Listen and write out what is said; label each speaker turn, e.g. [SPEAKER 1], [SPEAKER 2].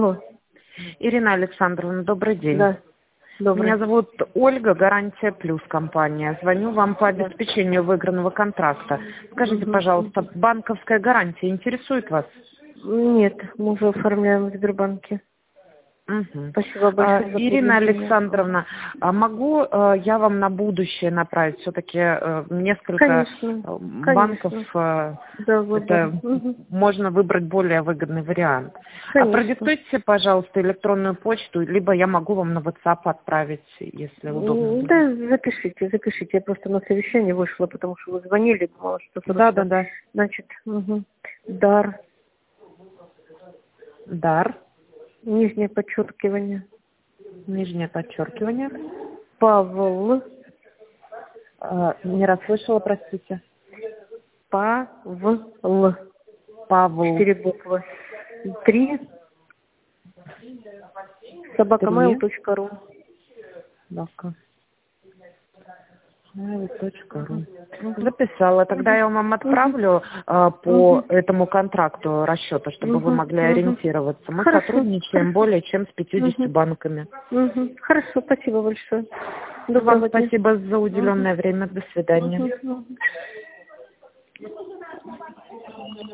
[SPEAKER 1] О,
[SPEAKER 2] Ирина Александровна, добрый день.
[SPEAKER 1] да, добрый.
[SPEAKER 2] Меня зовут Ольга, Гарантия Плюс компания. Звоню вам по обеспечению выигранного контракта. Скажите, пожалуйста, банковская гарантия интересует вас?
[SPEAKER 1] Нет, мы уже оформляем в Сбербанке.
[SPEAKER 2] Мгм.
[SPEAKER 1] Спасибо большое за
[SPEAKER 2] Ирина
[SPEAKER 1] предложение.
[SPEAKER 2] Александровна, могу я вам на будущее направить все-таки несколько
[SPEAKER 1] Конечно,
[SPEAKER 2] банков?
[SPEAKER 1] конечно. Да, выбор.
[SPEAKER 2] Это можно выбрать более выгодный вариант.
[SPEAKER 1] Конечно.
[SPEAKER 2] Продиктуйте, пожалуйста, электронную почту, либо я могу вам на WhatsApp отправить, если удобно будет.
[SPEAKER 1] Да, запишите. Я просто на совещание вышла, потому что вы звонили, думала, что срочно.
[SPEAKER 2] Да.
[SPEAKER 1] Значит, дар,
[SPEAKER 2] Дар,
[SPEAKER 1] нижнее подчеркивание,
[SPEAKER 2] нижнее подчеркивание.
[SPEAKER 1] Павл,
[SPEAKER 2] Не расслышала, простите.
[SPEAKER 1] Павл,
[SPEAKER 2] Павел.
[SPEAKER 1] 4 буквы, 3, @mail.ru.
[SPEAKER 2] .ру. Записала. Тогда я вам отправлю по этому контракту расчета, чтобы вы могли ориентироваться. Мы
[SPEAKER 1] Хорошо.
[SPEAKER 2] сотрудничаем более чем с 50 банками.
[SPEAKER 1] Хорошо, спасибо большое.
[SPEAKER 2] Вам
[SPEAKER 1] Доброго дня.
[SPEAKER 2] спасибо за уделенное время. До свидания.